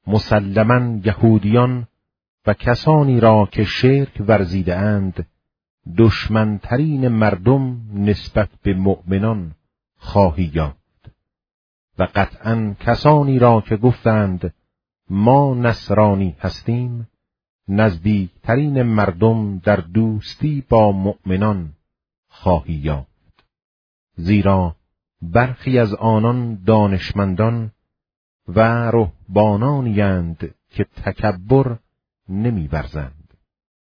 مسلماً یهودیان و کسانی را که شرک ورزیده اند دشمنترین مردم نسبت به مؤمنان خواهی یافت و قطعاً کسانی را که گفتند ما نصرانی هستیم نزدیکترین مردم در دوستی با مؤمنان خواهی یافت، زیرا برخی از آنان دانشمندان و رهبانانی اند که تکبر نمی‌ورزند.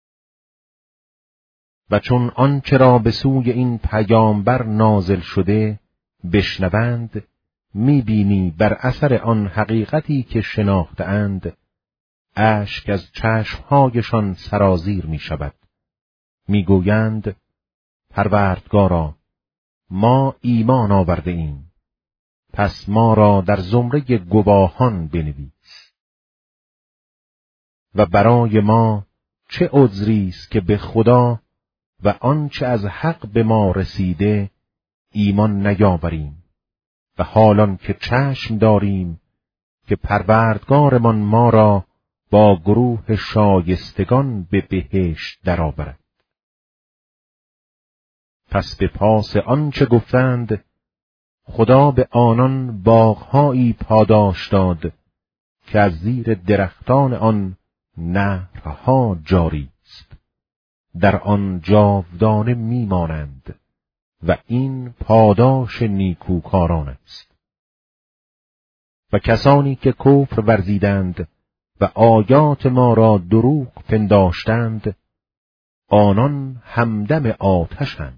و چون آنچه را به سوی این پیامبر نازل شده بشنوند می‌بینی بر اثر آن حقیقتی که شناخته‌اند اشک از چشمهایشان سرازیر می‌شود. می‌گویند پروردگارا ما ایمان آورده ایم، پس ما را در زمره گواهان بنویس. و برای ما چه عذری است که به خدا و آنچه از حق به ما رسیده ایمان نیاوریم و حالان که چشم داریم که پروردگارمان ما را با گروه شایستگان به بهشت درآورد. پس به پاس آنچه گفتند خدا به آنان باغهایی پاداش داد که از زیر درختان آن نهرها جاری است، در آن جاودانه میمانند و این پاداش نیکوکاران است. و کسانی که کفر ورزیدند و آیات ما را دروغ پنداشتند آنان همدم آتشند.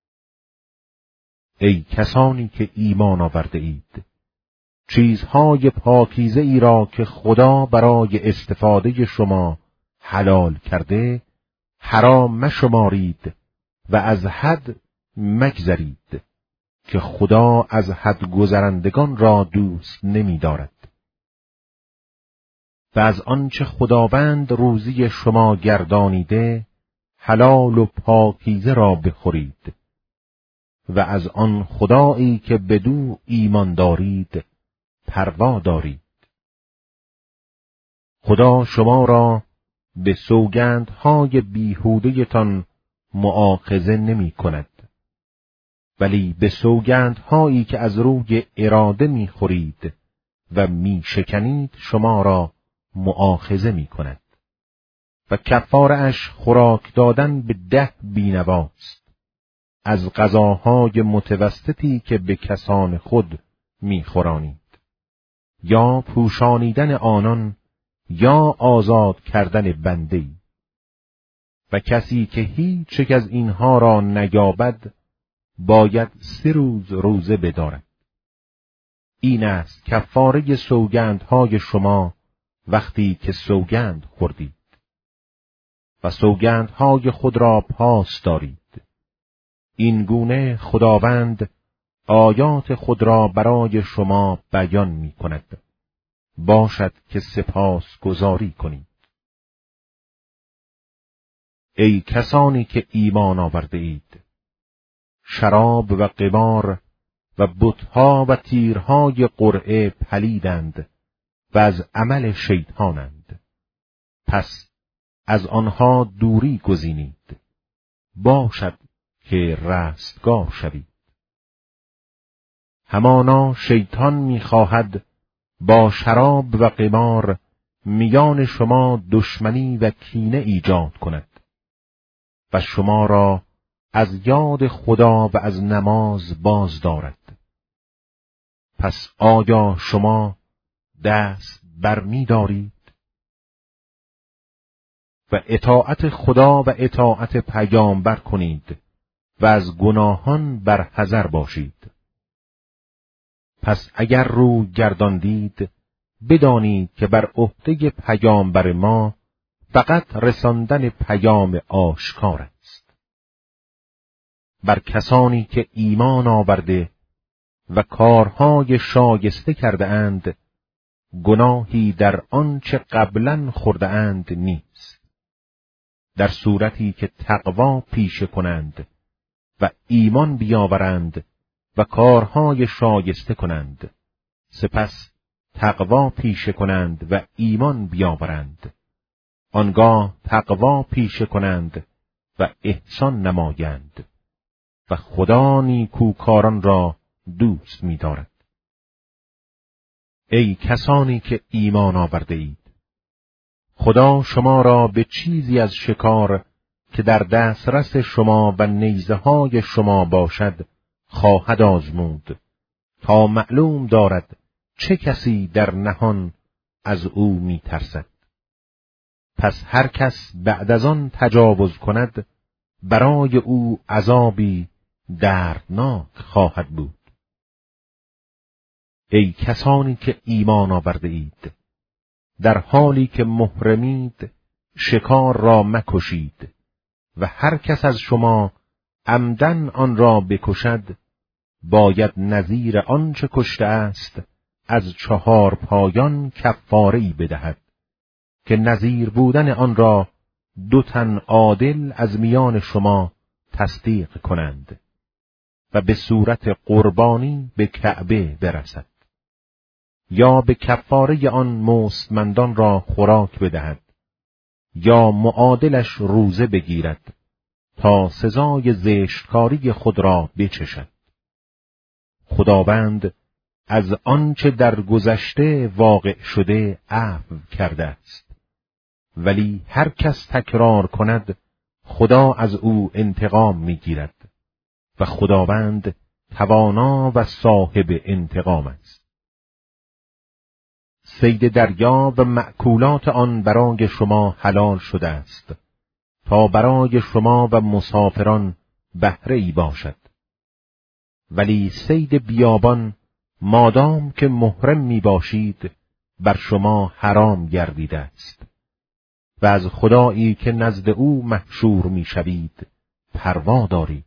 ای کسانی که ایمان آورده اید، چیزهای پاکیزه ای را که خدا برای استفاده شما حلال کرده حرام مشمارید و از حد مگذرید که خدا از حد گذرندگان را دوست نمی دارد. و از آنچه خداوند روزی شما گردانیده حلال و پاکیزه را بخورید و از آن خدایی که بدو ایمان دارید پروا دارید. خدا شما را به سوگندهای بیهوده‌تان مؤاخذه نمی کند، ولی به سوگندهایی که از روی اراده می خورید و می شکنید شما را مؤاخذه می کند. و کفاره‌اش خوراک دادن به 10 بینواست از غذاهای متوسطی که به کسان خود می‌خورانید، یا پوشانیدن آنان یا آزاد کردن بنده‌ای. و کسی که هیچ یک از اینها را نیابد باید 3 روز روزه بدارد. این است کفاره سوگندهای شما وقتی که سوگند خوردید و سوگندهای خود را پاس دارید. این گونه خداوند آیات خود را برای شما بیان می کند، باشد که سپاس گزاری کنید. ای کسانی که ایمان آورده اید، شراب و قمار و بتها و تیرهای قرعه پلیدند و از عمل شیطانند، پس از آنها دوری گزینید، باشد که رستگار شوید. همانا شیطان می‌خواهد با شراب و قمار میان شما دشمنی و کینه ایجاد کند و شما را از یاد خدا و از نماز باز دارد. پس آیا شما دست بر می دارید؟ و اطاعت خدا و اطاعت پیامبر کنید و از گناهان برحذر باشید. پس اگر رو گرداندید بدانید که بر عهده پیامبر ما فقط رساندن پیام آشکار است. بر کسانی که ایمان آورده و کارهای شایسته کرده اند گناهی در آنچه قبلا خورده اند نیست، در صورتی که تقوا پیشه کنند و ایمان بیاورند و کارهای شایسته کنند، سپس تقوا پیشه کنند و ایمان بیاورند، آنگاه تقوا پیشه کنند و احسان نمایند و خدا نیکوکاران را دوست می‌دارد. ای کسانی که ایمان آورده اید، خدا شما را به چیزی از شکار که در دسترس شما و نیزه‌های شما باشد خواهد آزمود، تا معلوم دارد چه کسی در نهان از او می‌ترسد. پس هر کس بعد از آن تجاوز کند، برای او عذابی دردناک خواهد بود. ای کسانی که ایمان آورده اید، در حالی که محرمید شکار را مکشید و هر کس از شما عمدن آن را بکشد، باید نظیر آنچه کشته است از 4 پایان کفاره‌ای بدهد که نظیر بودن آن را 2 تن عادل از میان شما تصدیق کنند و به صورت قربانی به کعبه برسد، یا به کفاره آن مستمندان را خوراک بدهد، یا معادلش روزه بگیرد تا سزای زشتکاری خود را بچشد. خداوند از آنچه در گذشته واقع شده عفو کرده است، ولی هر کس تکرار کند خدا از او انتقام میگیرد و خداوند توانا و صاحب انتقام است. صید دریا و مأکولات آن برای شما حلال شده است تا برای شما و مسافران بهره‌ای باشد، ولی صید بیابان مادام که محرم می باشید بر شما حرام گردیده است و از خدایی که نزد او محشور می شوید پروا دارید.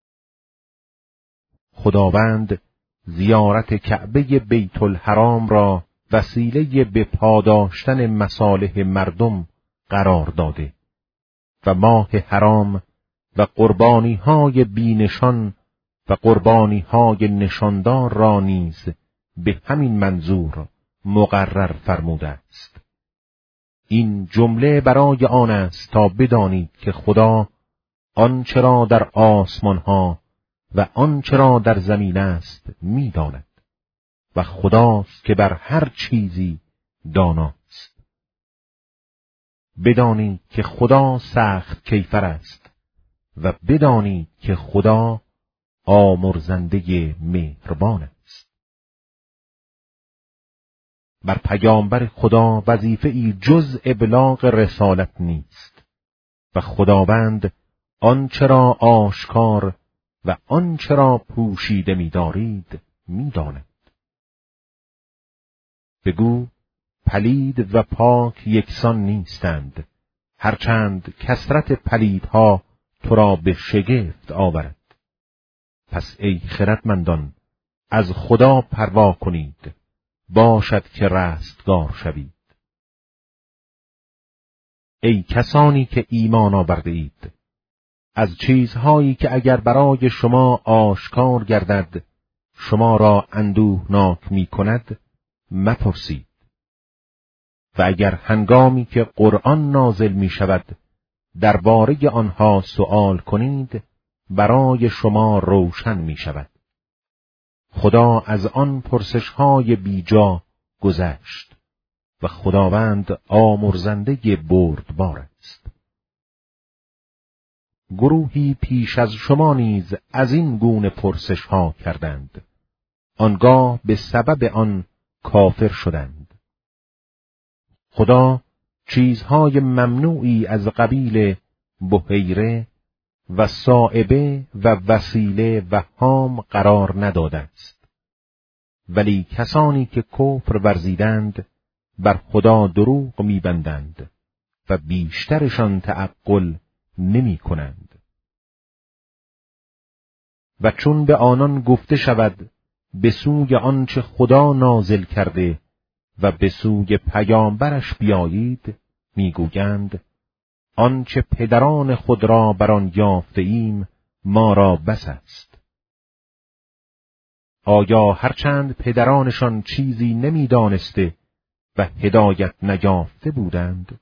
خداوند زیارت کعبه بیت الحرام را وسیله به پاداشتن مصالح مردم قرار داده و ماه حرام و قربانی‌های بی‌نشان و قربانی‌های نشاندار را نیز به همین منظور مقرر فرموده است. این جمله برای آن است تا بدانید که خدا آنچه را در آسمان‌ها و آنچه را در زمین است می‌داند و خداست که بر هر چیزی داناست. بدانید که خدا سخت کیفر است و بدانید که خدا آمرزنده مهربان است. بر پیامبر خدا وظیفه‌ای جز ابلاغ رسالت نیست و خداوند آنچه را آشکار و آنچه را پوشیده می‌دارید می‌داند. بگو پلید و پاک یکسان نیستند، هرچند کثرت پلیدها تو را به شگفت آورد. پس ای خردمندان، از خدا پروا کنید، باشد که رستگار شوید. ای کسانی که ایمان آورده اید، از چیزهایی که اگر برای شما آشکار گردد شما را اندوهناک می کند مپرسید، و اگر هنگامی که قرآن نازل می شود درباره آنها سؤال کنید برای شما روشن می شود. خدا از آن پرسش‌های بیجا گذشت و خداوند آمرزنده بردبار است. گروهی پیش از شما نیز از این گونه پرسش‌ها کردند، آنگاه به سبب آن کافر شدند. خدا چیزهای ممنوعی از قبیل بحیره و صائبه و وسیله و هام قرار نداده است، ولی کسانی که کفر ورزیدند بر خدا دروغ می‌بندند و بیشترشان تعقل نمی کنند. و چون به آنان گفته شود به سوی آنچه خدا نازل کرده و به سوی پیامبرش بیایید، میگویند آنچه پدران خود را بر آن یافته ایم ما را بس است. آیا هرچند پدرانشان چیزی نمی‌دانسته و هدایت نیافته بودند؟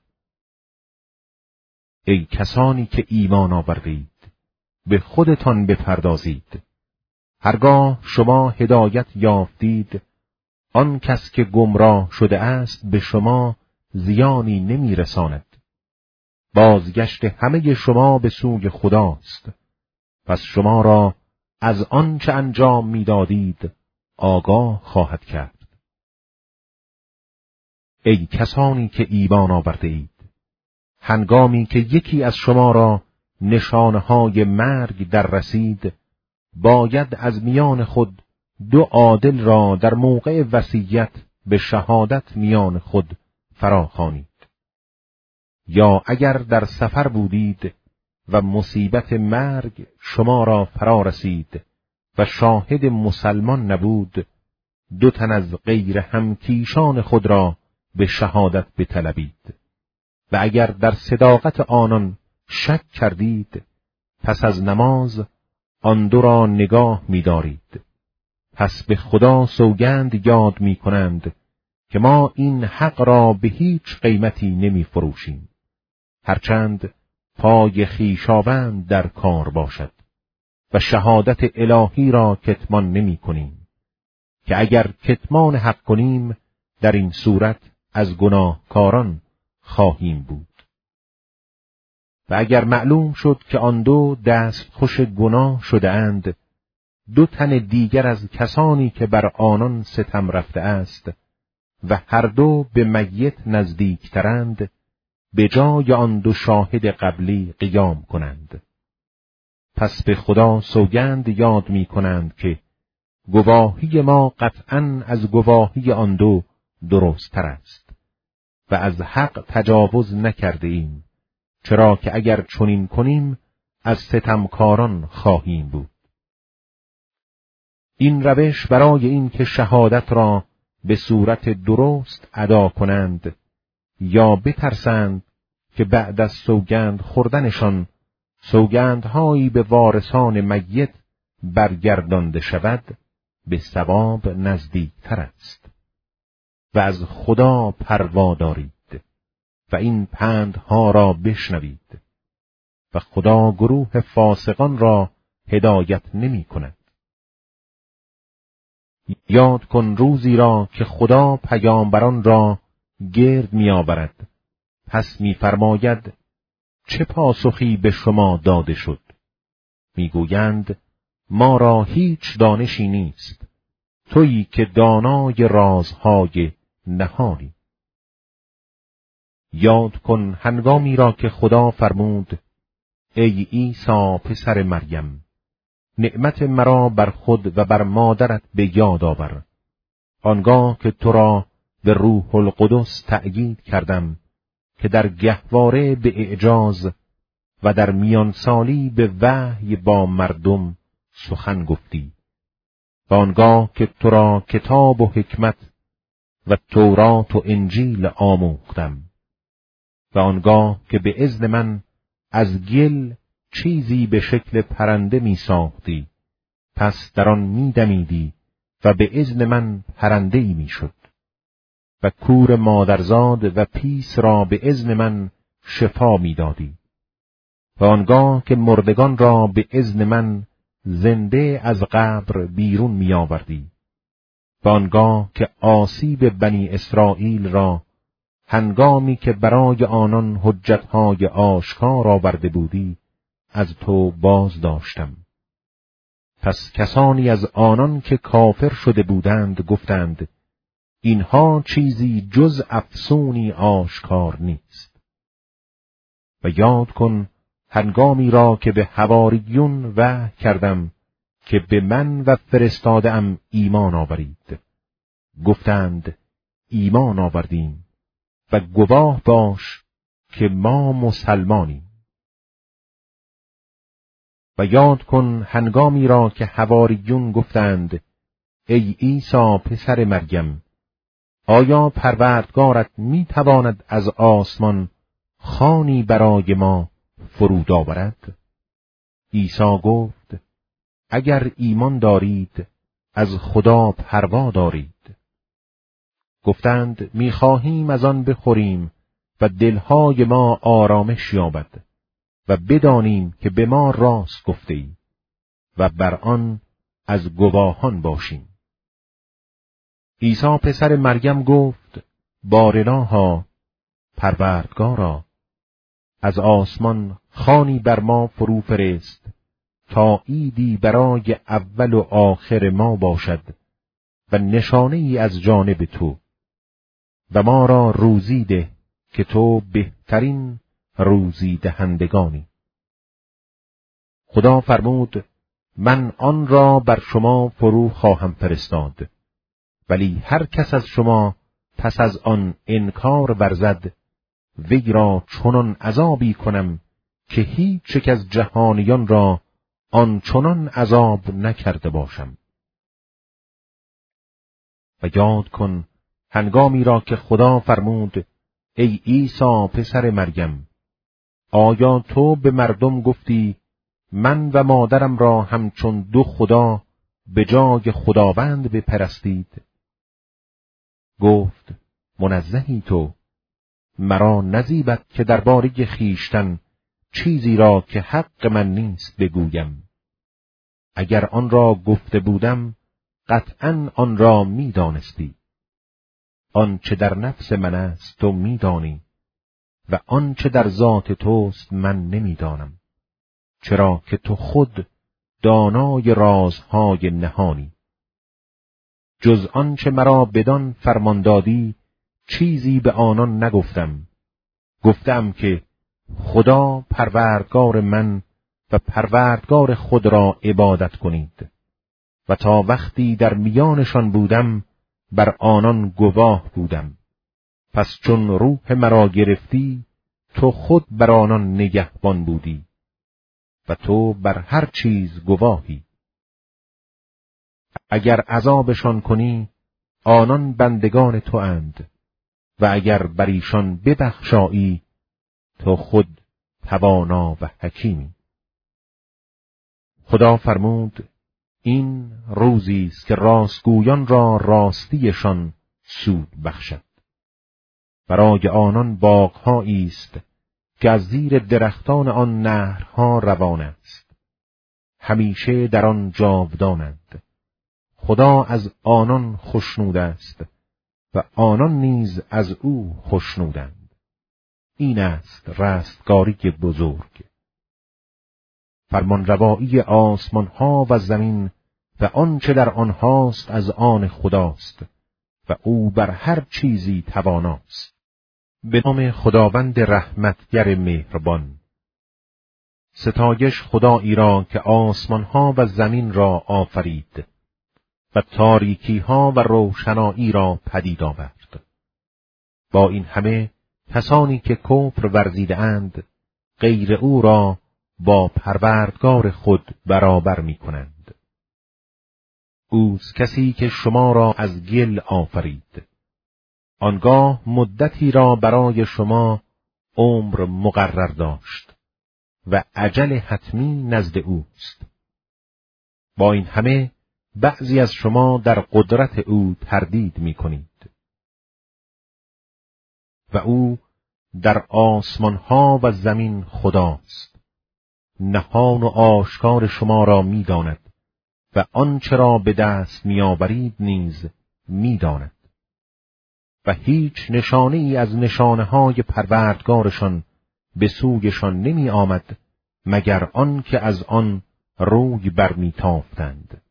ای کسانی که ایمان آوردید، به خودتان بپردازید. هرگاه شما هدایت یافتید، آن کس که گمراه شده است به شما زیانی نمی‌رساند. بازگشت همه شما به سوی خداست، پس شما را از آنچه انجام می‌دادید آگاه خواهد کرد. ای کسانی که ایمان آورده اید، هنگامی که یکی از شما را نشانه‌های مرگ در رسید، باید از میان خود 2 عادل را در موقع وصیت به شهادت میان خود فراخوانید. یا اگر در سفر بودید و مصیبت مرگ شما را فرا رسید و شاهد مسلمان نبود، 2 تن از غیر همکیشان خود را به شهادت بطلبید. و اگر در صداقت آنان شک کردید، پس از نماز آن 2 را نگاه می‌دارید. پس به خدا سوگند یاد می‌کنند که ما این حق را به هیچ قیمتی نمی‌فروشیم، هرچند پای خویشاوند در کار باشد، و شهادت الهی را کتمان نمی‌کنیم، که اگر کتمان حق کنیم در این صورت از گناهکاران خواهیم بود. و اگر معلوم شد که آن 2 دستخوش گناه شده اند، 2 تن دیگر از کسانی که بر آنان ستم رفته است و هر 2 به میت نزدیکترند، به جای آن 2 شاهد قبلی قیام کنند. پس به خدا سوگند یاد می کنند که گواهی ما قطعاً از گواهی آن 2 درست‌تر است و از حق تجاوز نکرده ایم، چرا که اگر چنین کنیم از ستمکاران خواهیم بود. این روش برای این که شهادت را به صورت درست ادا کنند یا بترسند که بعد از سوگند خوردنشان سوگندهایی به وارثان میت برگردانده شود، به ثواب نزدیکتر است. و از خدا پروا دارید و این پندها را بشنوید، و خدا گروه فاسقان را هدایت نمی کند. یاد کن روزی را که خدا پیامبران را گرد می آورد، پس می فرماید چه پاسخی به شما داده شد؟ می گویند ما را هیچ دانشی نیست، تویی که دانای رازهای نهانی. یاد کن هنگامی را که خدا فرمود ای عیسی پسر مریم، نعمت مرا بر خود و بر مادرت به یاد آور، آنگاه که تو را به روح القدس تأیید کردم که در گهواره به اعجاز و در میانسالی به وحی با مردم سخن گفتی، و آنگاه که تو را کتاب و حکمت و تورات و انجیل آموختم، و آنگاه که به اذن من از گل چیزی به شکل پرنده می ساختی، پس در آن می دمیدی و به اذن من پرنده‌ای می شد، و کور مادرزاد و پیس را به اذن من شفا می دادی، و آنگاه که مردگان را به اذن من زنده از قبر بیرون می آوردی، و آنگاه که آسیب بنی اسرائیل را هنگامی که برای آنان حجتهای آشکار آورده بودی از تو باز داشتم. پس کسانی از آنان که کافر شده بودند گفتند اینها چیزی جز افسونی آشکار نیست. و یاد کن هنگامی را که به حواریون وحی کردم که به من و فرستاده‌ام ایمان آورید، گفتند ایمان آوردیم و گواه باش که ما مسلمانیم. و یاد کن هنگامی را که حواریون گفتند ای عیسی پسر مریم، آیا پروردگارت می تواند از آسمان خوانی برای ما فرود آورد؟ عیسی گفت اگر ایمان دارید از خدا پروا دارید؟ گفتند می‌خواهیم از آن بخوریم و دلهای ما آرامش یابد و بدانیم که به ما راست گفته‌ای و بر آن از گواهان باشیم. عیسی پسر مریم گفت: بارالها، پروردگارا، از آسمان خوانی بر ما فرو فرست تا عیدی برای اول و آخر ما باشد و نشانه ای از جانب تو، و ما را روزی ده که تو بهترین روزی دهندگانی. خدا فرمود: من آن را بر شما فرو خواهم فرستاد، ولی هر کس از شما پس از آن انکار ورزد، وی را چنان عذابی کنم که هیچ یک از جهانیان را آنچنان عذاب نکرده باشم. و یاد کن هنگامی را که خدا فرمود: ای عیسی پسر مریم، آیا تو به مردم گفتی من و مادرم را همچون دو خدا به جای خداوند بپرستید؟ گفت: منزهی تو، مرا نزیبد که درباره خویشتن چیزی را که حق من نیست بگویم. اگر آن را گفته بودم قطعاً آن را می‌دانستی. آنچه در نفس من است تو می‌دانی و آنچه در ذات توست من نمی‌دانم، چرا که تو خود دانای رازهای نهانی. جز آنچه مرا بدان فرمان دادی چیزی به آنان نگفتم. گفتم که خدا پروردگار من و پروردگار خود را عبادت کنید، و تا وقتی در میانشان بودم بر آنان گواه بودم. پس چون روح مرا گرفتی تو خود بر آنان نگهبان بودی و تو بر هر چیز گواهی. اگر عذابشان کنی آنان بندگان تو اند، و اگر بر ایشان ببخشایی تو خود توانا و حکیمی. خدا فرمود: این روزی است که راستگویان را راستیشان سود بخشد. برای آنان باغ‌هایی است که از زیر درختان آن نهرها روان است، همیشه در آن جاودانند. خدا از آنان خوشنود است و آنان نیز از او خوشنودند. این است رستگاری بزرگ. فرمانروایی آسمان‌ها و زمین و آنچه در آنهاست از آن خداست و او بر هر چیزی تواناست. به نام خداوند رحمتگر مهربان. ستایش خدایی را که آسمان‌ها و زمین را آفرید و تاریکی‌ها و روشنایی را پدید آورد. با این همه کسانی که کفر ورزیده‌اند غیر او را با پروردگار خود برابر می‌کنند. اوست کسی که شما را از گل آفرید، آنگاه مدتی را برای شما عمر مقرر داشت و اجل حتمی نزد اوست. با این همه بعضی از شما در قدرت او تردید می‌کنید. و او در آسمان‌ها و زمین خداست. نهان و آشکار شما را می‌داند و آنچه را به دست می‌آورید نیز می‌داند. و هیچ نشانه ای از نشانه‌های پروردگارشان به سویشان نمی آمد مگر آن که از آن روی برمیتافتند.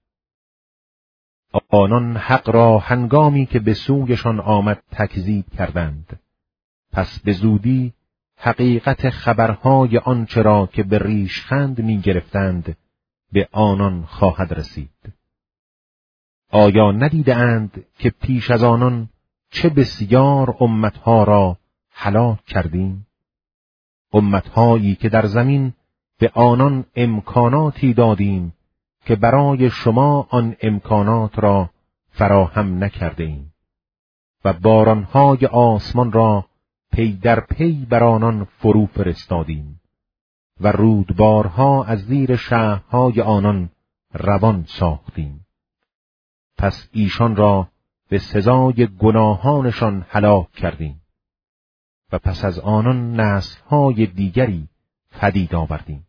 آنان حق را هنگامی که به سویشان آمد تکذیب کردند. پس به زودی حقیقت خبرهای آنچه را که به ریشخند می گرفتند به آنان خواهد رسید. آیا ندیدند که پیش از آنان چه بسیار امتها را هلاک کردیم؟ امتهایی که در زمین به آنان امکاناتی دادیم که برای شما آن امکانات را فراهم نکرده ایم و بارانهای آسمان را پی در پی بر آنان فرو فرستادیم و رودبارها از زیر شهرهای آنان روان ساختیم. پس ایشان را به سزای گناهانشان هلاک کردیم و پس از آنان نسل‌های دیگری پدید آوردیم.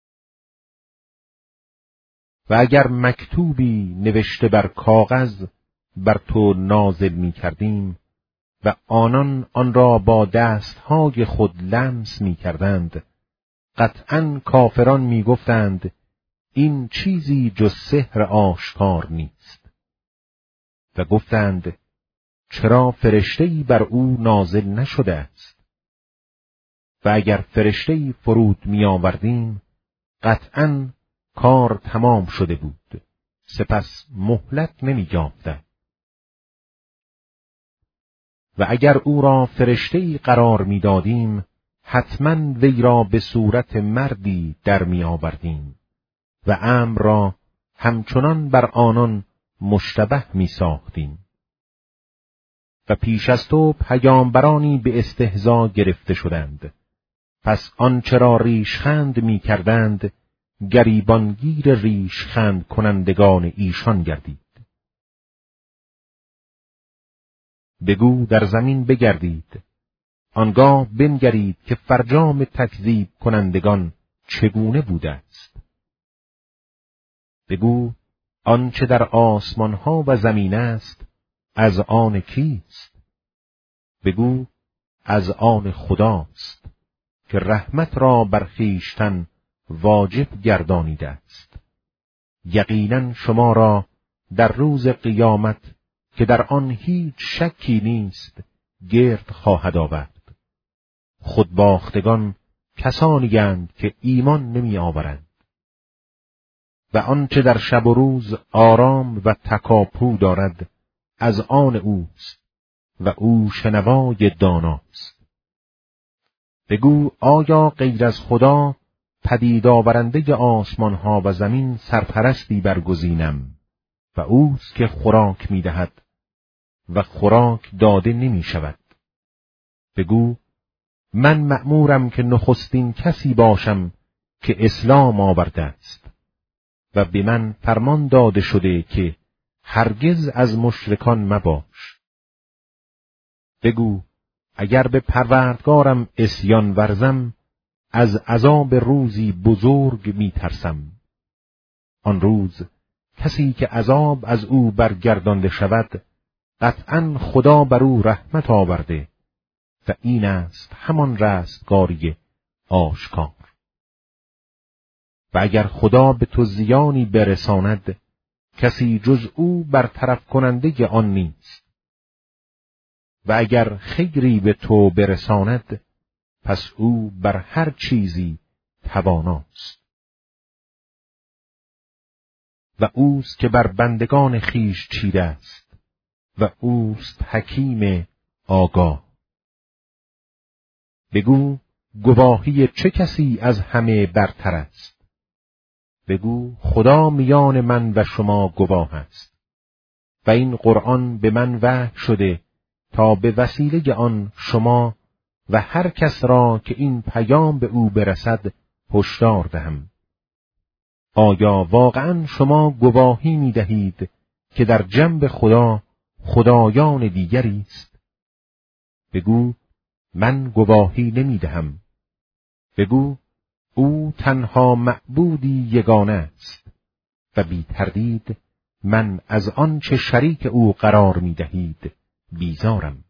و اگر مکتوبی نوشته بر کاغذ بر تو نازل می کردیم و آنان آن را با دستهای خود لمس می کردند، قطعاً کافران می گفتند این چیزی جز سحر آشکار نیست. و گفتند چرا فرشته‌ای بر او نازل نشده است؟ و اگر فرشته‌ای فرود می آوردیم قطعاً کار تمام شده بود، سپس مهلت نمی یافتند. و اگر او را فرشته‌ای قرار می دادیم حتماً وی را به صورت مردی در می آوردیم و امر را همچنان بر آنان مشتبه می ساختیم. و پیش از تو پیامبرانی به استهزا گرفته شدند، پس آنچه را ریشخند می کردند گریبانگیر ریشخند کنندگان ایشان گردید. بگو در زمین بگردید، آنگاه بنگرید که فرجام تکذیب کنندگان چگونه بوده است. بگو آنچه در آسمانها و زمین است از آن کیست؟ بگو از آن خداست که رحمت را بر خویشتن واجب گردانیده است. یقینا شما را در روز قیامت که در آن هیچ شکی نیست گرد خواهد آورد. خودباختگان کسانی اند که ایمان نمی آورند. و آنچه در شب و روز آرام و تکاپو دارد از آن اوست و او شنوای داناست. بگو آیا غیر از خدا پدید آورنده آسمان ها و زمین سرپرستی برگزینم و اوست که خوراک می دهد و خوراک داده نمی شود. بگو من مأمورم که نخستین کسی باشم که اسلام آورده است و به من فرمان داده شده که هرگز از مشرکان مباش. بگو اگر به پروردگارم عصیان ورزم از عذاب روزی بزرگ می ترسم. آن روز کسی که عذاب از او برگردانده شود قطعاً خدا بر او رحمت آورده و این است همان رستگاری آشکار. و اگر خدا به تو زیانی برساند کسی جز او برطرف کننده آن نیست، و اگر خیری به تو برساند پس او بر هر چیزی تواناست. و اوست که بر بندگان خویش چیره است و اوست حکیم آگاه. بگو گواهی چه کسی از همه برتر است؟ بگو خدا میان من و شما گواه است و این قرآن به من وحی شده تا به وسیله آن شما و هر کس را که این پیام به او برسد هشدار دهم. آیا واقعاً شما گواهی می دهید که در جنب خدا خدایان دیگری است؟ بگو من گواهی نمی دهم. بگو او تنها معبودی یگانه است و بی تردید من از آنچه شریک او قرار می دهید بیزارم.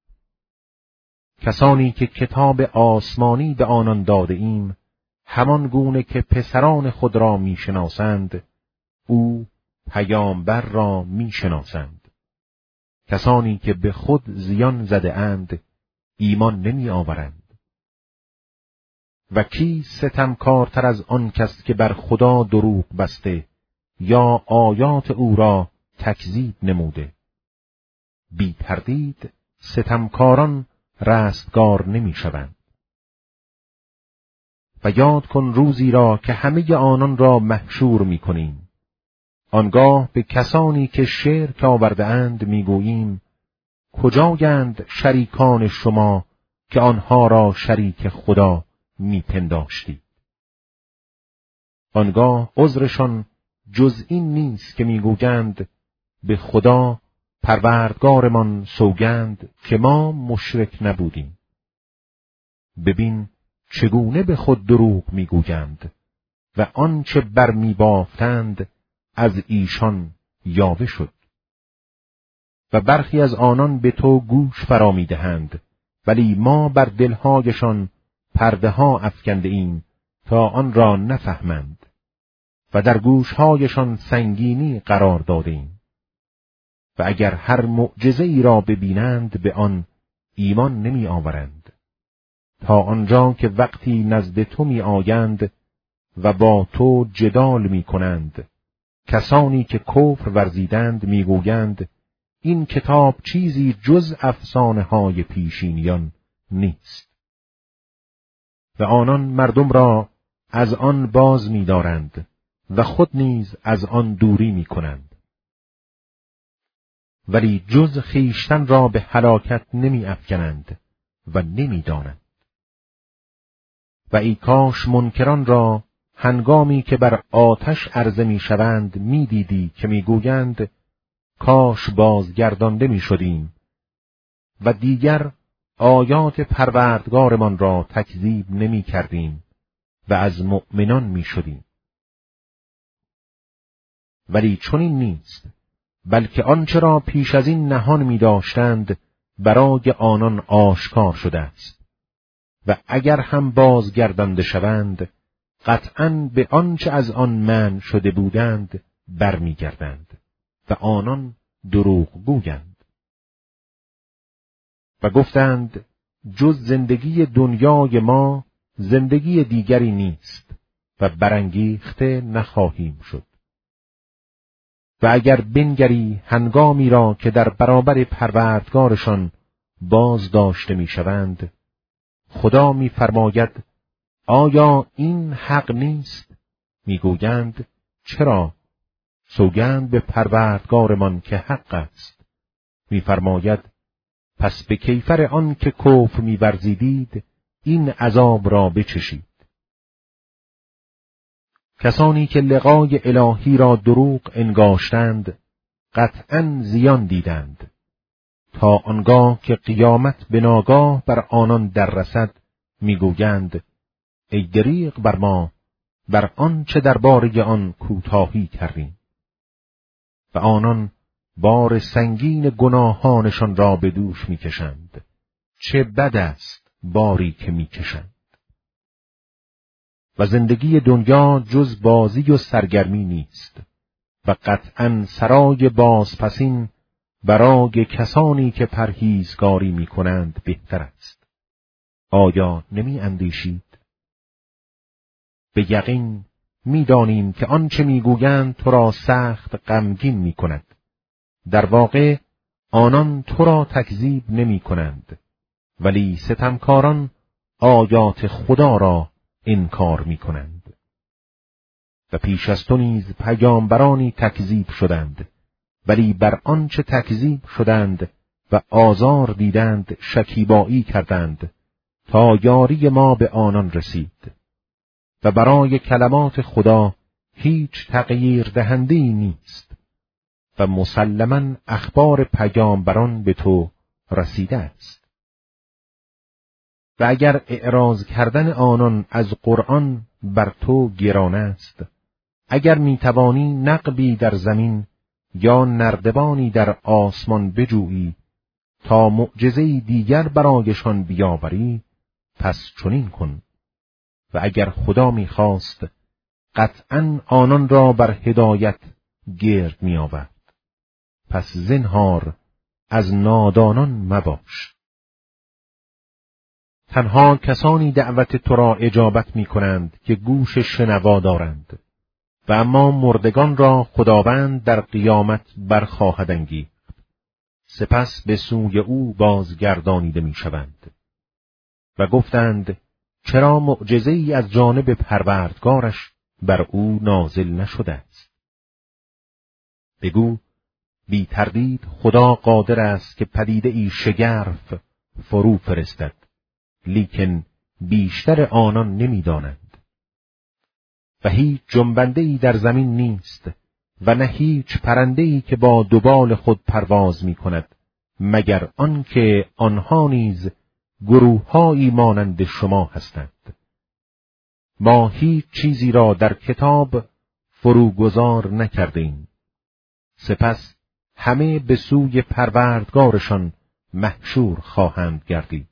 کسانی که کتاب آسمانی به آنان داده ایم همان گونه که پسران خود را می شناسند او پیامبر را می شناسند. کسانی که به خود زیان زده اند ایمان نمی آورند. و کی ستمکارتر از آن کس که بر خدا دروغ بسته یا آیات او را تکذیب نموده؟ بی تردید ستمکاران رستگار نمی شوند. و یاد کن روزی را که همه آنان را محشور می کنیم. آنگاه به کسانی که شرک آورده اند می گوییم کجایند شریکان شما که آنها را شریک خدا می پنداشتید؟ آنگاه عذرشان جز این نیست که می گویند به خدا پروردگارمان سوگند که ما مشرک نبودیم. ببین چگونه به خود دروغ میگویند و آنچه برمیبافتند از ایشان یاوه شد. و برخی از آنان به تو گوش فرا میدهند، ولی ما بر دلهایشان پرده ها افکنده ایم تا آن را نفهمند و در گوشهایشان سنگینی قرار داده ایم. و اگر هر معجزه ای را ببینند به آن ایمان نمی آورند، تا آنجا که وقتی نزد تو می آیند و با تو جدال می کنند، کسانی که کفر ورزیدند می گویند این کتاب چیزی جز افسانه های پیشینیان نیست. و آنان مردم را از آن باز می دارند و خود نیز از آن دوری می کنند. ولی جز خویشتن را به هلاکت نمی افکنند و نمی دانند. و ای کاش منکران را هنگامی که بر آتش عرضه می شوند می دیدی که می گویند کاش بازگردانده می شدیم و دیگر آیات پروردگارمان را تکذیب نمی کردیم و از مؤمنان می شدیم. ولی چنین نیست، بلکه آنچه را پیش از این نهان می داشتند برای آنان آشکار شده است. و اگر هم بازگردانده شوند قطعاً به آنچه از آن منع شده بودند برمیگردند و آنان دروغ گویند. و گفتند جز زندگی دنیای ما زندگی دیگری نیست و برانگیخته نخواهیم شد. و اگر بنگری هنگامی را که در برابر پروردگارشان باز داشته می شوند، خدا می فرماید آیا این حق نیست؟ می گویند چرا؟ سوگند به پروردگارمان که حق است. می فرماید پس به کیفر آن که کفر می ورزیدید این عذاب را بچشید. کسانی که لقای الهی را دروغ انگاشتند قطعاً زیان دیدند، تا آنگاه که قیامت به ناگاه بر آنان در رسد میگویند ای دریغ بر ما بر آنچه درباره آن کوتاهی کردیم. و آنان بار سنگین گناهانشان را به دوش میکشند. چه بد است باری که میکشند. و زندگی دنیا جز بازی و سرگرمی نیست و قطعاً سرای بازپسین برای کسانی که پرهیزگاری میکنند بهتر است. آیا نمی اندیشید؟ به یقین میدانیم که آنچه میگویند تو را سخت غمگین میکند. در واقع آنان تو را تکذیب نمی کنند، ولی ستمکاران آیات خدا را انکار می کنند. و پیش از تو نیز پیامبرانی تکذیب شدند، ولی بر آنچه تکذیب شدند و آزار دیدند شکیبایی کردند تا یاری ما به آنان رسید. و برای کلمات خدا هیچ تغییر دهنده‌ای نیست و مسلماً اخبار پیامبران به تو رسیده است. و اگر اعراض کردن آنان از قرآن بر تو گران است، اگر میتوانی نقبی در زمین یا نردبانی در آسمان بجویی تا معجزه‌ای دیگر برایشان بیاوری، پس چنین کن. و اگر خدا میخواست قطعاً آنان را بر هدایت گرد میآورد. پس زنهار از نادانان مباش. تنها کسانی دعوت تو را اجابت می کنند که گوش شنوا دارند و اما مردگان را خداوند در قیامت برخواهد انگیخت، سپس به سوی او بازگردانیده می شوند. و گفتند چرا معجزه‌ای از جانب پروردگارش بر او نازل نشده است؟ بگو بی تردید خدا قادر است که پدیده‌ای شگرف فرو فرستد، لیکن بیشتر آنان نمی‌دانند. و هیچ جنبنده‌ای در زمین نیست و نه هیچ پرنده‌ای که با دوبال خود پرواز می‌کند مگر آنکه آنها نیز گروه‌هایی مانند شما هستند. ما هیچ چیزی را در کتاب فروگذار نکردیم. سپس همه به سوی پروردگارشان محشور خواهند گردید.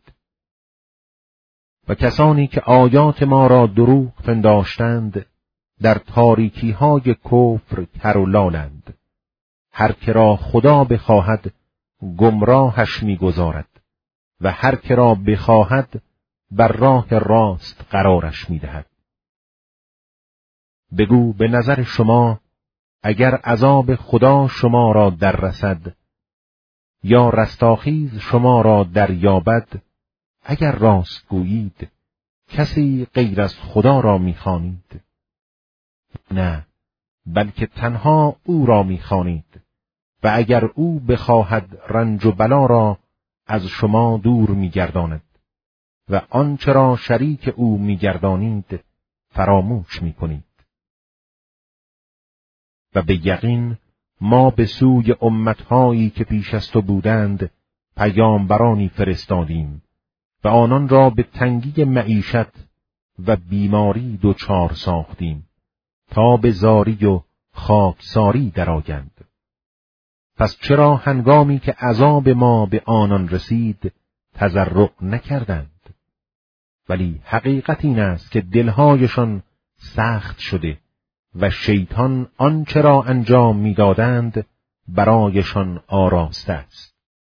و کسانی که آیات ما را دروغ پنداشتند در تاریکی‌های کفر کر و لالند. هر که را خدا بخواهد گمراهش می‌گذارد و هر که را بخواهد بر راه راست قرارش می‌دهد. بگو به نظر شما اگر عذاب خدا شما را در رسد یا رستاخیز شما را دریابد، اگر راست گویید کسی غیر از خدا را می‌خوانید؟ نه، بلکه تنها او را می‌خوانید و اگر او بخواهد رنج و بلا را از شما دور می‌گرداند و آنچه را شریک او می‌گردانید فراموش می‌کنید. و به یقین ما به سوی امتهایی که پیش از تو بودند پیامبرانی فرستادیم و آنان را به تنگی معیشت و بیماری دچار ساختیم تا به زاری و خاکساری درآیند. پس چرا هنگامی که عذاب ما به آنان رسید تضرع نکردند؟ ولی حقیقت این است که دلهایشان سخت شده و شیطان آنچه را انجام می‌دادند برایشان آراسته است.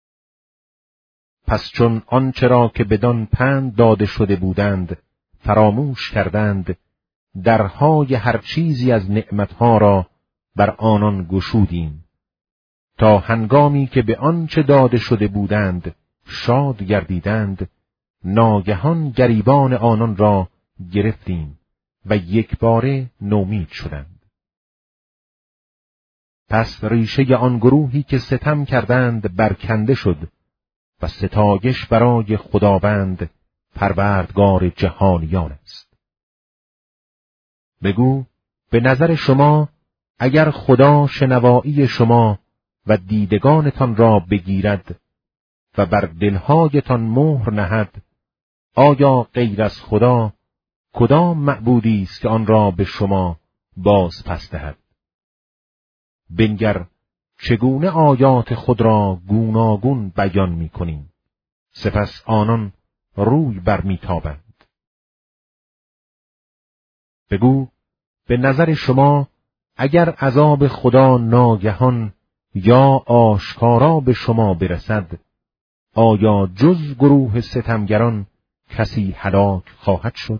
پس چون آنچه را که بدان پند داده شده بودند فراموش کردند، درهای هر چیزی از نعمتها را بر آنان گشودیم تا هنگامی که به آنچه داده شده بودند شاد گردیدند، ناگهان گریبان آنان را گرفتیم و یکباره نومید شدند. پس ریشه آن گروهی که ستم کردند برکنده شد و ستایش برای خداوند پروردگار جهانیان است. بگو به نظر شما اگر خدا شنوایی شما و دیدگانتان را بگیرد و بر دلهایتان مهر نهد، آیا غیر از خدا کدام معبودی است که آن را به شما باز پس دهد؟ بنگر چگونه آیات خود را گوناگون بیان می‌کنیم، سپس آنان روی برمی‌تابند. بگو به نظر شما اگر عذاب خدا ناگهان یا آشکارا به شما برسد، آیا جز گروه ستمگران کسی هلاک خواهد شد؟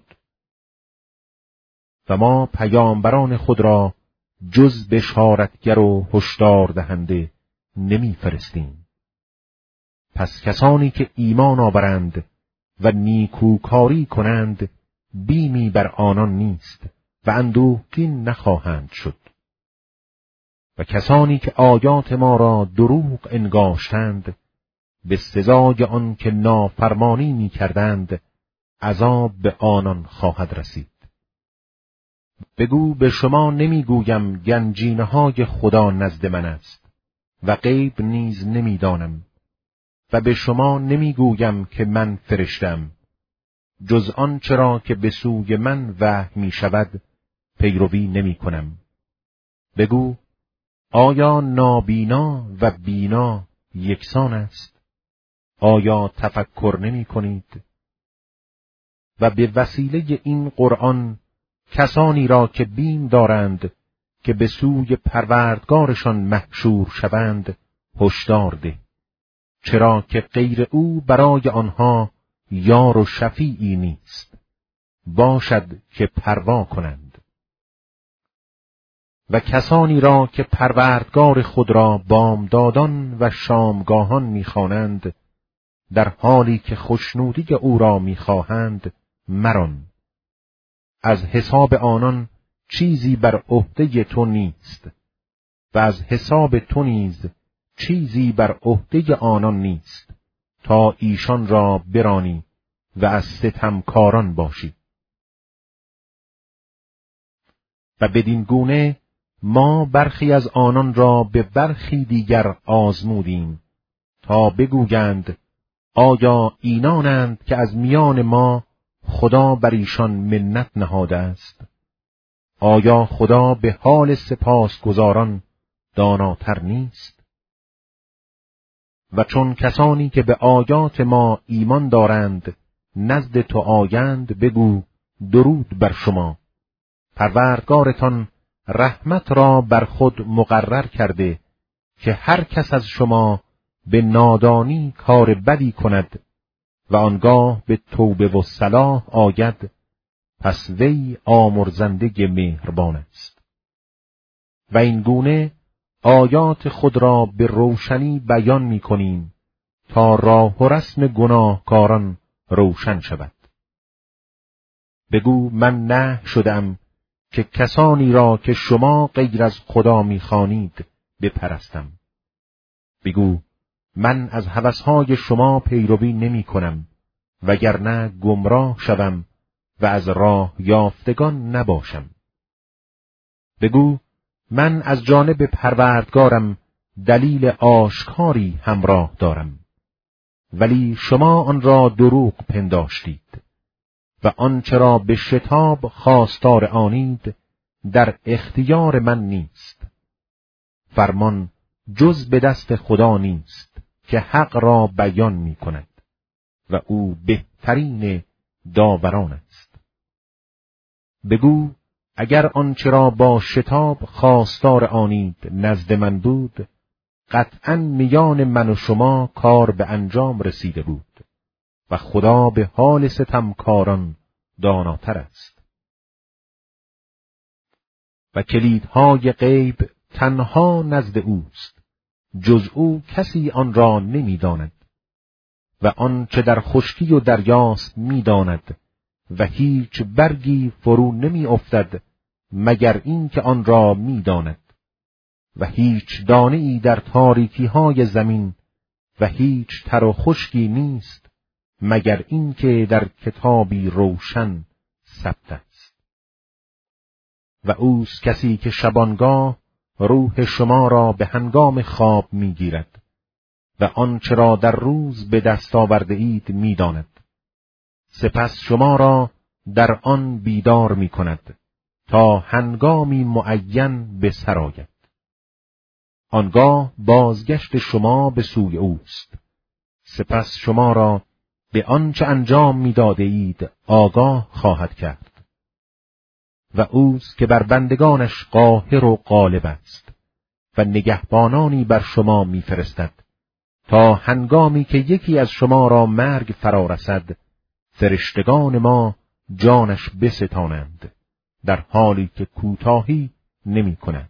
و ما پیامبران خود را جز بشارتگر و هشدار دهنده نمی فرستیم. پس کسانی که ایمان آورند و نیکوکاری کنند بیمی بر آنان نیست و اندوهگین نخواهند شد. و کسانی که آیات ما را دروغ انگاشتند به سزای آن که نافرمانی می کردند عذاب به آنان خواهد رسید. بگو به شما نمیگویم گنجینه‌های خدا نزد من است و غیب نیز نمیدانم و به شما نمیگویم که من فرشتم، جز آنچه را که به سوی من وحی می شود پیروی نمی کنم. بگو آیا نابینا و بینا یکسان است؟ آیا تفکر نمی کنید؟ و به وسیله این قرآن کسانی را که بیم دارند که به سوی پروردگارشان محشور شوند هشدار ده، چرا که غیر او برای آنها یار و شفیعی نیست، باشد که پروا کنند. و کسانی را که پروردگار خود را بامدادان و شامگاهان می‌خوانند، در حالی که خوشنودی او را می‌خواهند مران، از حساب آنان چیزی بر عهده تو نیست و از حساب تو نیز چیزی بر عهده آنان نیست تا ایشان را برانی و از ستمکاران باشی. و بدین گونه ما برخی از آنان را به برخی دیگر آزمودیم تا بگویند آیا اینانند که از میان ما خدا بر ایشان منت نهاده است؟ آیا خدا به حال سپاسگزاران داناتر نیست؟ و چون کسانی که به آیات ما ایمان دارند نزد تو آیند بگو درود بر شما، پروردگارتان رحمت را بر خود مقرر کرده که هر کس از شما به نادانی کار بدی کند و آنگاه به توبه و صلاح آید، پس وی آمرزنده مهربان است. و این گونه آیات خود را به روشنی بیان می کنیم تا راه و رسم گناهکاران روشن شود. بگو من نهی شدم که کسانی را که شما غیر از خدا می‌خوانید بپرستم. بگو من از هوس‌های شما پیروی نمی‌کنم وگرنه گمراه شوم و از راه یافتگان نباشم. بگو من از جانب پروردگارم دلیل آشکاری همراه دارم، ولی شما آن را دروغ پنداشتید و آنچه را به شتاب خواستار آنید در اختیار من نیست. فرمان جز به دست خدا نیست که حق را بیان می کند و او بهترین داوران است. بگو اگر آنچه را با شتاب خواستار آنید نزد من بود، قطعاً میان من و شما کار به انجام رسیده بود و خدا به حال ستمکاران داناتر است. و کلیدهای غیب تنها نزد اوست، جز او کسی آن را نمی‌داند. و آنچه در خشکی و دریاست می‌داند و هیچ برگی فرو نمی‌افتد مگر این که آن را می‌داند. و هیچ دانه‌ای در تاریکی‌های زمین و هیچ تر و خشکی نیست مگر این که در کتابی روشن ثبت است. و اوست کسی که شبانگاه روح شما را به هنگام خواب می‌گیرد و آنچه را در روز به دست آورده اید می‌داند. سپس شما را در آن بیدار می‌کند تا هنگامی معین به سر آید. آنگاه بازگشت شما به سوی اوست. سپس شما را به آنچه انجام می‌داده اید آگاه خواهد کرد. و اوست که بر بندگانش قاهر و غالب است و نگهبانانی بر شما می‌فرستد تا هنگامی که یکی از شما را مرگ فرا رسد فرشتگان ما جانش بستانند در حالی که کوتاهی نمی‌کنند.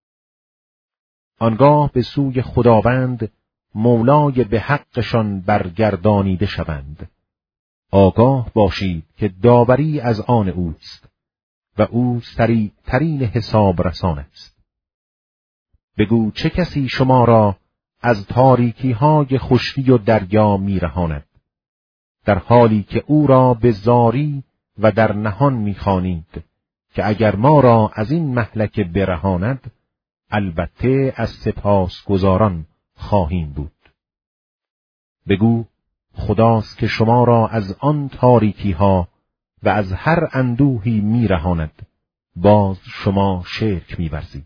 آنگاه به سوی خداوند مولای به حقشان برگردانیده شوند. آگاه باشید که داوری از آن اوست و او سریع‌ترین حساب رسان است. بگو چه کسی شما را از تاریکی‌های خشکی و دریا می‌رهاند، در حالی که او را به زاری و در نهان می‌خوانید که اگر ما را از این مهلکه برهاند البته از سپاسگزاران خواهیم بود. بگو خداست که شما را از آن تاریکی‌ها و از هر اندوهی می‌رهاند، باز شما شرک می‌ورزید.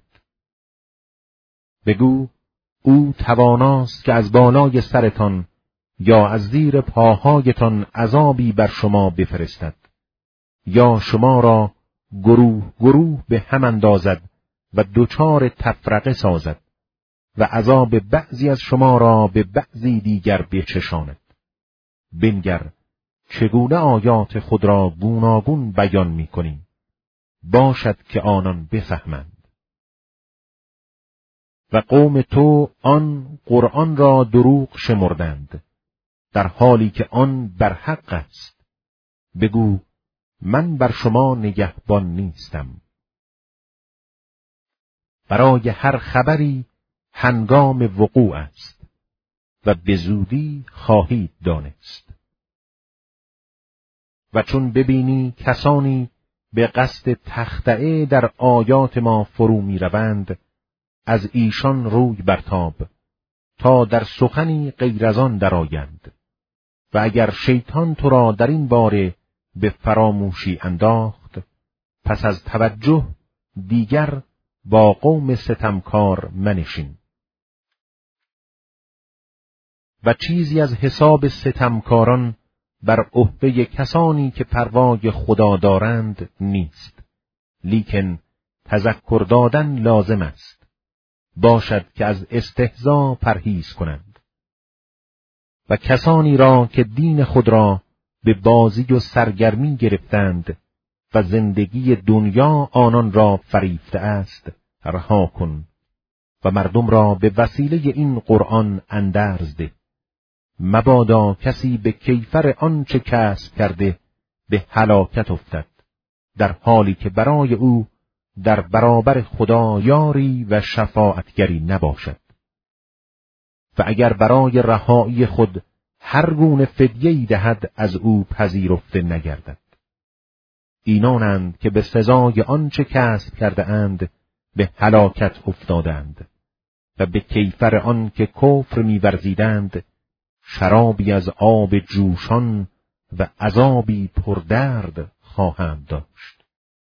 بگو او تواناست که از بالای سرتان یا از زیر پاهایتان عذابی بر شما بفرستد، یا شما را گروه گروه به هم اندازد و دچار تفرقه سازد و عذاب بعضی از شما را به بعضی دیگر بچشاند. بنگر چگونه آیات خود را گوناگون بیان می‌کنیم، باشد که آنان بفهمند. و قوم تو آن قرآن را دروغ شمردند در حالی که آن بر حق است. بگو من بر شما نگهبان نیستم. برای هر خبری هنگام وقوع است و به زودی خواهید دانست. و چون ببینی کسانی به قصد تخطئه در آیات ما فرو می روند، از ایشان روی برتاب تا در سخنی غیر از آن درآیند. و اگر شیطان تو را در این باره به فراموشی انداخت، پس از توجه دیگر با قوم ستمکار منشین. و چیزی از حساب ستمکاران بر عهده کسانی که پروای خدا دارند نیست، لیکن تذکر دادن لازم است، باشد که از استهزا پرهیز کنند. و کسانی را که دین خود را به بازی و سرگرمی گرفتند و زندگی دنیا آنان را فریفته است، رها کن و مردم را به وسیله این قرآن اندرز ده. مبادا کسی به کیفر آنچه کسب کرده به هلاکت افتد، در حالی که برای او در برابر خدا یاری و شفاعتگری نباشد. و اگر برای رهایی خود هر گونه فدیه‌ای دهد، از او پذیرفته نگردد. اینانند که به سزای آنچه کسب کرده اند به هلاکت افتادند و به کیفر آن که کفر می‌ورزیدند شرابی از آب جوشان و عذابی پردرد خواهند داشت.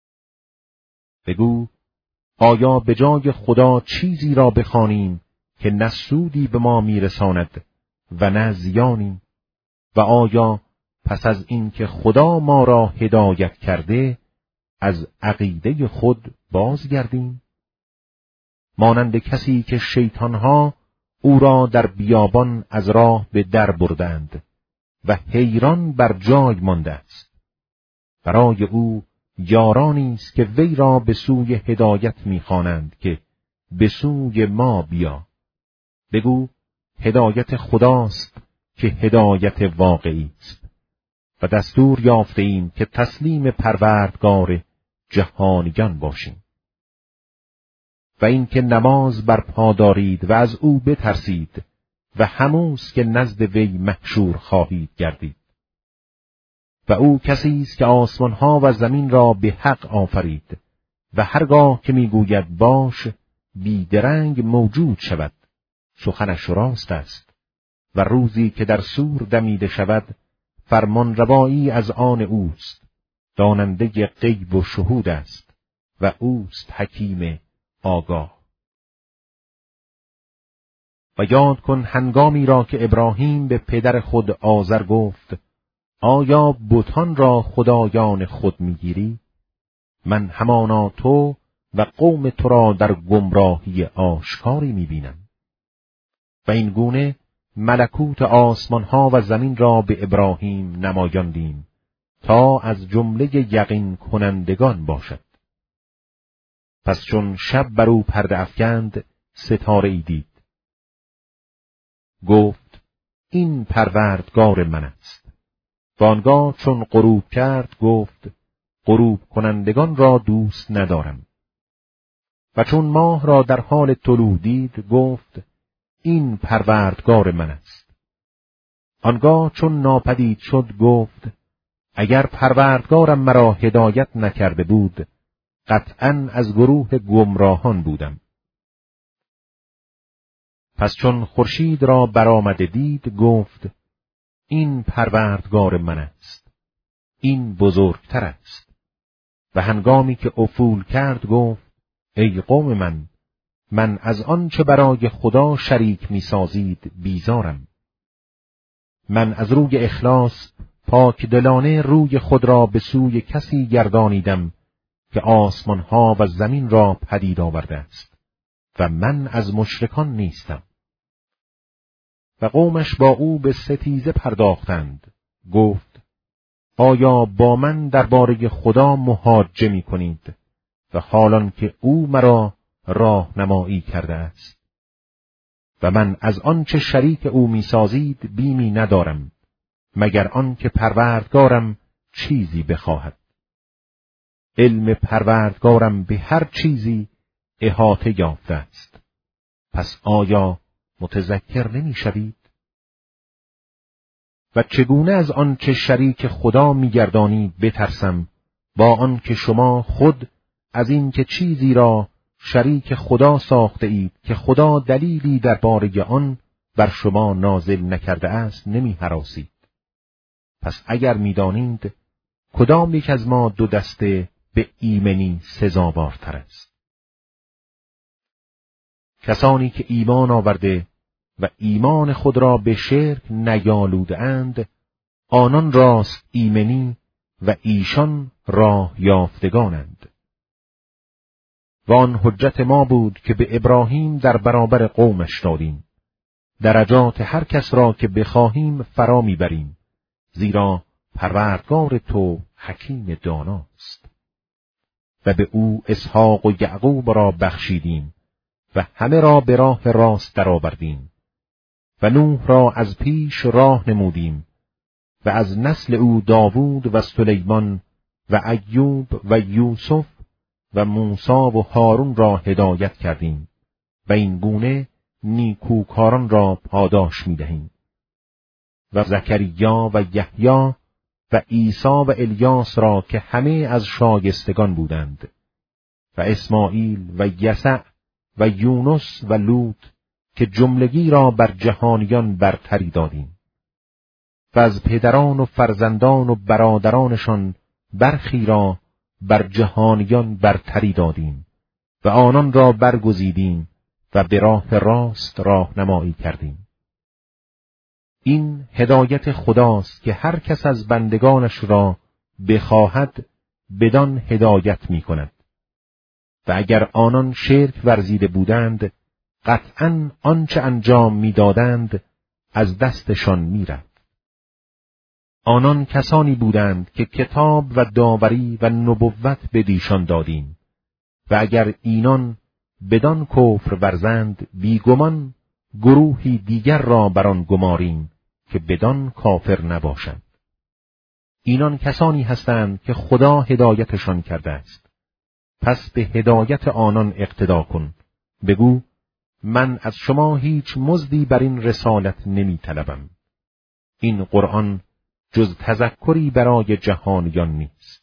بگو آیا به جای خدا چیزی را بخوانیم که نه سودی به ما میرساند و نه زیانی؟ و آیا پس از این که خدا ما را هدایت کرده از عقیده خود بازگردیم؟ مانند کسی که شیطانها او را در بیابان از راه به در بردند و حیران بر جای مانده است. برای او یارانی است که وی را به سوی هدایت می‌خوانند که به سوی ما بیا. بگو هدایت خداست که هدایت واقعی است و دستور یافته ایم که تسلیم پروردگار جهانیان باشیم. و این که نماز برپا دارید و از او بترسید و هموست که نزد وی محشور خواهید گردید. و او کسی است که آسمانها و زمین را به حق آفرید و هرگاه که میگوید باش، بیدرنگ موجود شود. سخنش راست است و روزی که در صور دمیده شود، فرمان روایی از آن اوست. داننده غیب و شهود است و اوست حکیم آگاه. و یاد کن هنگامی را که ابراهیم به پدر خود آزر گفت آیا بتان را خدایان خود میگیری؟ من همانا تو و قوم تو را در گمراهی آشکاری میبینم. و این گونه ملکوت آسمانها و زمین را به ابراهیم نمایاندیم تا از جمله یقین کنندگان باشد. پس چون شب بر او پرده افکند، ستاره ای دید. گفت این پروردگار من است. و آنگاه چون غروب کرد گفت غروب کنندگان را دوست ندارم. و چون ماه را در حال طلوع دید گفت این پروردگار من است. آنگاه چون ناپدید شد گفت اگر پروردگارم مرا هدایت نکرده بود، قطعاً از گروه گمراهان بودم. پس چون خورشید را برآمده دید گفت این پروردگار من است. این بزرگتر است. و هنگامی که افول کرد گفت ای قوم من از آنچه برای خدا شریک می‌سازید بیزارم. من از روی اخلاص پاک دلانه روی خود را به سوی کسی گردانیدم که آسمانها و زمین را پدید آورده است و من از مشرکان نیستم. و قومش با او به ستیزه پرداختند. گفت آیا با من درباره خدا محاجه می کنید و حالان که او مرا راهنمایی کرده است؟ و من از آنچه شریک او می سازید بیمی ندارم مگر آن که پروردگارم چیزی بخواهد. علم پروردگارم به هر چیزی احاطه یافته است. پس آیا متذکر نمی شوید؟ و چگونه از آنچه شریک خدا می گردانید بترسم با آن که شما خود از این که چیزی را شریک خدا ساخته اید که خدا دلیلی درباره آن بر شما نازل نکرده است نمی هراسید. پس اگر می دانید کدام یک از ما دو دسته به ایمنی سزاوارتر است؟ کسانی که ایمان آورده و ایمان خود را به شرک نیالوده‌اند، آنان راست ایمنی و ایشان راه یافتگانند. و آن حجت ما بود که به ابراهیم در برابر قومش دادیم. درجات هر کس را که بخواهیم فرا میبریم، زیرا پروردگار تو حکیم داناست. و به او اسحاق و یعقوب را بخشیدیم و همه را به راه راست درآوردیم. و نوح را از پیش راه نمودیم و از نسل او داوود و سلیمان و ایوب و یوسف و موسی و هارون را هدایت کردیم و این گونه نیکوکاران را پاداش می‌دهیم. و زکریا و یحیی و عیسی و الیاس را که همه از شایستگان بودند و اسماعیل و یسع و یونس و لوط که جملگی را بر جهانیان برتری دادیم. و از پدران و فرزندان و برادرانشان برخی را بر جهانیان برتری دادیم و آنان را برگزیدیم و به راه راست راهنمایی کردیم. این هدایت خداست که هر کس از بندگانش را بخواهد بدان هدایت می کند. و اگر آنان شرک ورزیده بودند، قطعاً آنچه انجام می دادند از دستشان می رفت. آنان کسانی بودند که کتاب و داوری و نبوت بدیشان دادیم و اگر اینان بدان کفر ورزند، بیگمان گروهی دیگر را بر آن گماریم که بدان کافر نباشند. اینان کسانی هستند که خدا هدایتشان کرده است. پس به هدایت آنان اقتدا کن. بگو من از شما هیچ مزدی بر این رسالت نمی طلبم. این قرآن جز تذکری برای جهانیان نیست.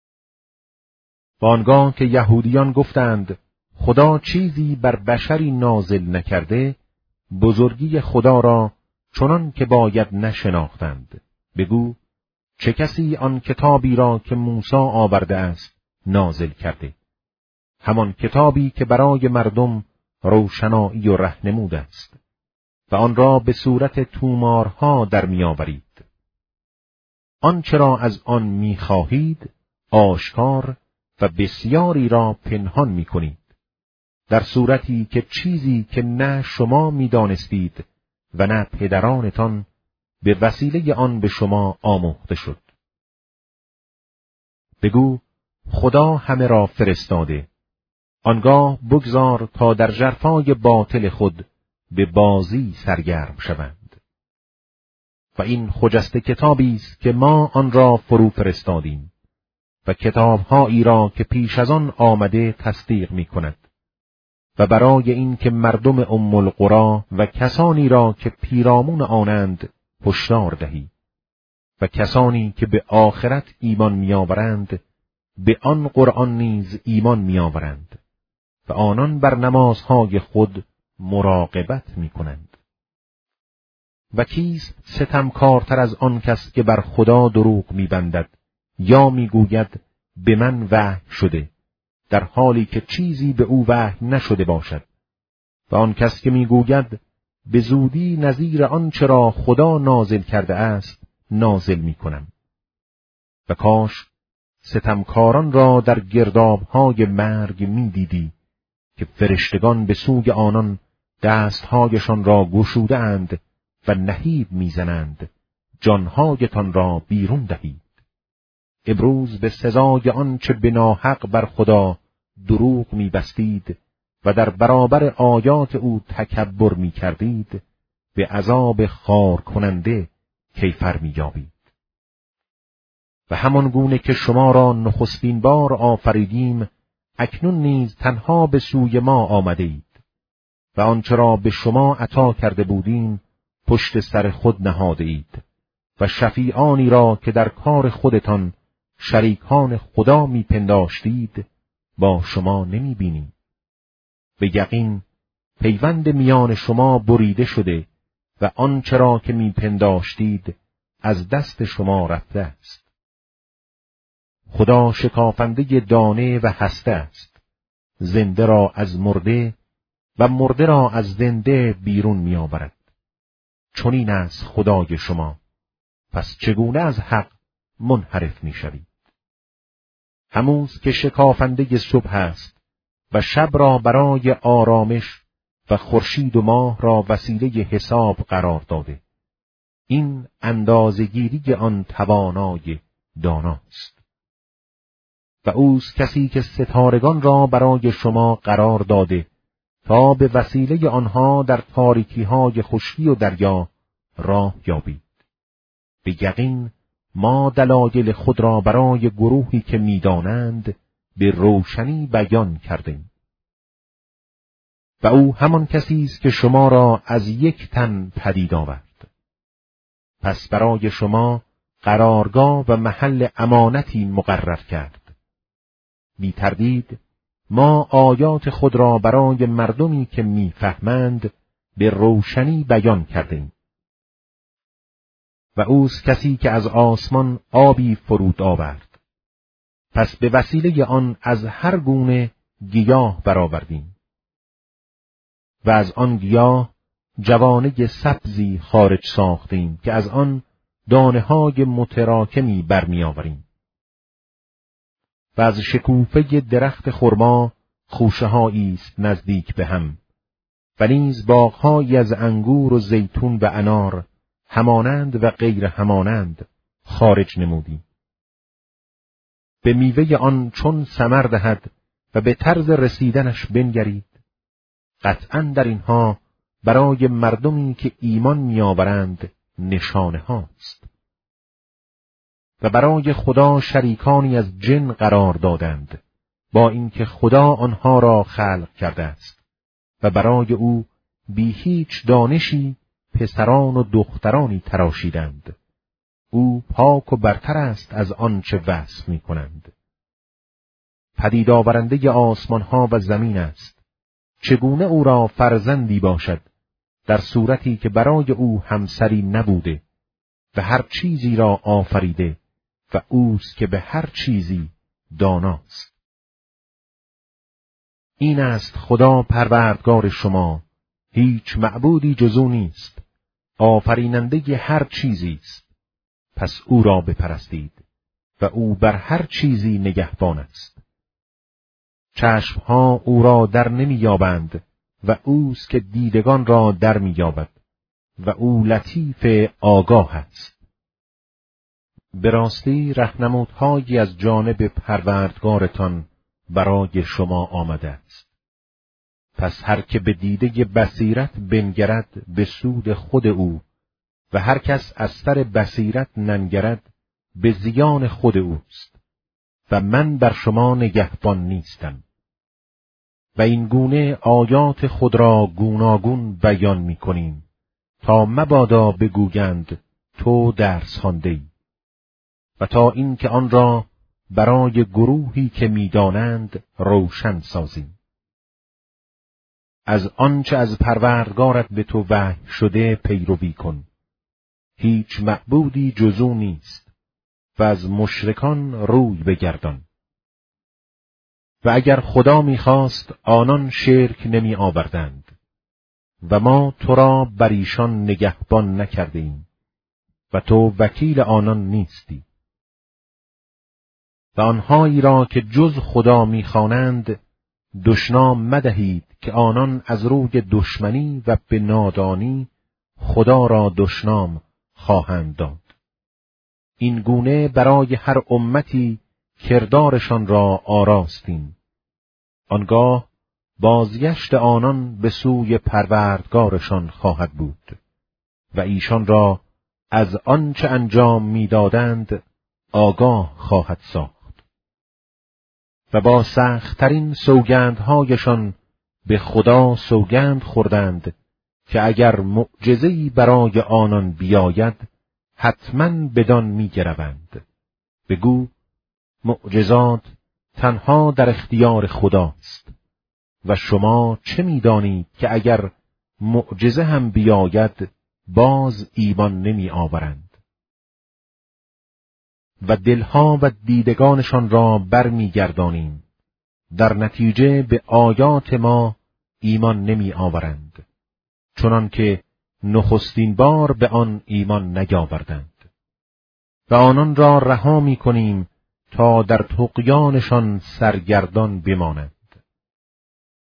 وانگاه که یهودیان گفتند خدا چیزی بر بشری نازل نکرده، بزرگی خدا را چنان که باید نشناختند. بگو چه کسی آن کتابی را که موسی آورده است نازل کرده؟ همان کتابی که برای مردم روشنایی و راهنمود است و آن را به صورت تومارها در میآورید. آنچه را از آن میخواهید آشکار و بسیاری را پنهان میکنید، در صورتی که چیزی که نه شما میدانستید و نه پدرانتان به وسیله آن به شما آموخته شد. بگو خدا همه را فرستاده، آنگاه بگذار تا در ژرفای باطل خود به بازی سرگرم شوند. و این خجسته کتابی است که ما آن را فرو فرستادیم و کتابهایی را که پیش از آن آمده تصدیق می کند و برای این که مردم ام القری و کسانی را که پیرامون آنند هشدار دهی و کسانی که به آخرت ایمان می‌آورند به آن قرآن نیز ایمان می‌آورند و آنان بر نمازهای خود مراقبت می‌کنند. و کیست ستمکارتر از آن کس که بر خدا دروغ می‌بندد یا می‌گوید به من وحی شده، در حالی که چیزی به او وحی نشده باشد، و آن کس که می‌گوید به زودی نظیر آنچه را خدا نازل کرده است نازل می‌کنم. و کاش ستمکاران را در گرداب‌های مرگ می‌دیدی که فرشتگان به سوی آنان دست‌هایشان را گشوده اند و نهیب می‌زنند جان‌هایتان را بیرون دهید. امروز به سزای آنچه به ناحق بر خدا دروغ می‌بستید و در برابر آیات او تکبر می‌کردید، به عذاب خار کننده کیفر می‌یابید. و همان گونه که شما را نخستین بار آفریدیم، اکنون نیز تنها به سوی ما آمده اید و آنچه را به شما عطا کرده بودیم پشت سر خود نهاده اید و شفیعانی را که در کار خودتان شریکان خدا میپنداشتید با شما نمیبینیم. به یقین پیوند میان شما بریده شده و آنچه را که میپنداشتید از دست شما رفته است. خدا شکافنده دانه و هسته است، زنده را از مرده و مرده را از زنده بیرون میآورد. چنین است خدای شما، پس چگونه از حق منحرف میشوید؟ هموز که شکافنده صبح است و شب را برای آرامش و خورشید و ماه را وسیله حساب قرار داده. این اندازه‌گیری آن توانای داناست. و اوست کسی که ستارگان را برای شما قرار داده تا به وسیله آنها در تاریکی‌های خشکی و دریا راه یابید. به یقین ما دلایل خود را برای گروهی که می‌دانند به روشنی بیان کردیم. و او همان کسی است که شما را از یک تن پدید آورد. پس برای شما قرارگاه و محل امانتی مقرر کرد. بی تردید ما آیات خود را برای مردمی که میفهمند به روشنی بیان کردیم. و اوست کسی که از آسمان آبی فرود آورد. پس به وسیله آن از هر گونه گیاه برآوردیم. و از آن گیاه جوانه سبزی خارج ساختیم که از آن دانه‌های متراکمی برمی‌آوریم. و از شکوفه درخت خرما خوشه‌هایی است نزدیک به هم، و نیز باغ‌هایی از انگور و زیتون و انار همانند و غیر همانند خارج نمودیم. به میوه آن چون ثمر دهد و به طرز رسیدنش بنگرید، قطعاً در اینها برای مردمی که ایمان می‌آورند نشانه هاست. و برای خدا شریکانی از جن قرار دادند، با اینکه خدا آنها را خلق کرده است و برای او بی هیچ دانشی پسران و دخترانی تراشیدند. او پاک و برتر است از آنچه وصف می‌کنند. پدید آورنده آسمان‌ها و زمین است. چگونه او را فرزندی باشد در صورتی که برای او همسری نبوده و هر چیزی را آفریده و اوست که به هر چیزی داناست. این است خدا پروردگار شما، هیچ معبودی جز او نیست، آفریننده هر چیزی است. پس او را بپرستید و او بر هر چیزی نگهبان است. چشمها او را در نمی‌یابند و اوست که دیدگان را در می‌یابد و او لطیف آگاه است. به راستی رهنمودهایی از جانب پروردگارتان برای شما آمده است. پس هر که به دیده بصیرت بنگرد به سود خود او و هر کس از سر بصیرت ننگرد به زیان خود اوست و من بر شما نگهبان نیستم. و این گونه آیات خود را گوناگون بیان می‌کنیم تا مبادا بگویند تو درس خوانده‌ای، و تا اینکه آن را برای گروهی که می‌دانند روشن سازیم. از آنچه از پروردگارت به تو وحی شده پیروی کن. هیچ معبودی جز او نیست و از مشرکان روی بگردان. و اگر خدا می‌خواست آنان شرک نمی آوردند و ما تو را بر ایشان نگهبان نکرده ایم و تو وکیل آنان نیستی. و آنهایی را که جز خدا می‌خوانند دشنام مدهید که آنان از روی دشمنی و به نادانی خدا را دشنام خواهند داد. این گونه برای هر امتی کردارشان را آراستیم. آنگاه بازگشت آنان به سوی پروردگارشان خواهد بود و ایشان را از آنچه انجام می‌دادند آگاه خواهد ساخت. و با سخت‌ترین سوگندهایشان به خدا سوگند خوردند که اگر معجزه‌ای برای آنان بیاید حتماً بدان می‌گروند. بگو معجزات تنها در اختیار خداست و شما چه می‌دانید که اگر معجزه هم بیاید باز ایمان نمی آورند و دلها و دیدگانشان را برمیگردانیم، در نتیجه به آیات ما ایمان نمی آورند، چنان که نخستین بار به آن ایمان نیاوردند و آنان را رها می کنیم تا در طغیانشان سرگردان بمانند.